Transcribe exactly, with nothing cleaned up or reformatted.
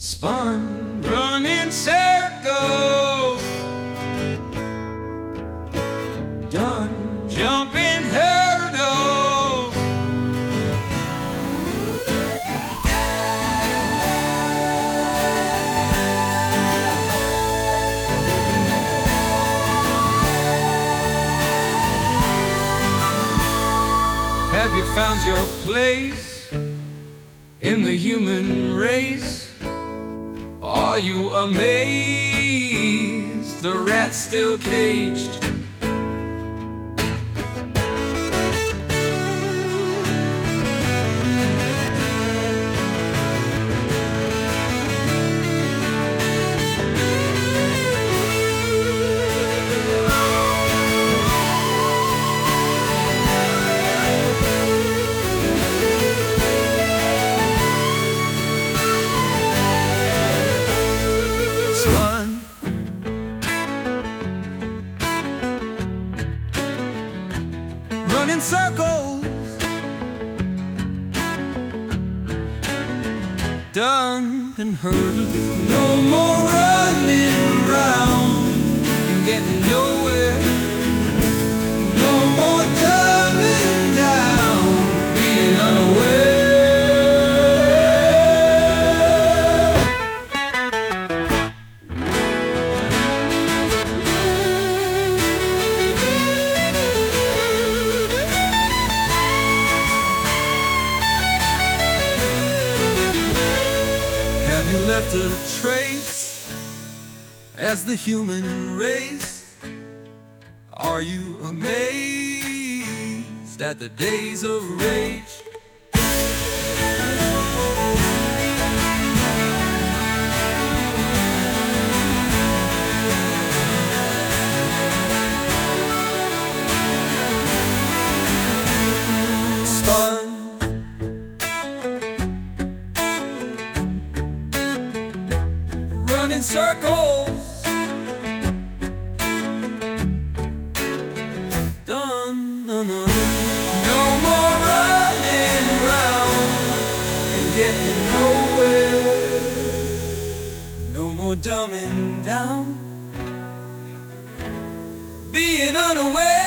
Spun, run in circles, done jumping hurdles. Have you found your place in the human race? Are you amazed the rat's still caged? Spun, run in circles, done and hurdled. No more running round and getting nowhere. No more dumbing down, being unaware. Have you left a trace as the human race? Are you amazed at the days of rage? Spun, run in circles, done, no, no, no more running round and getting nowhere. No more dumbing down, being unaware.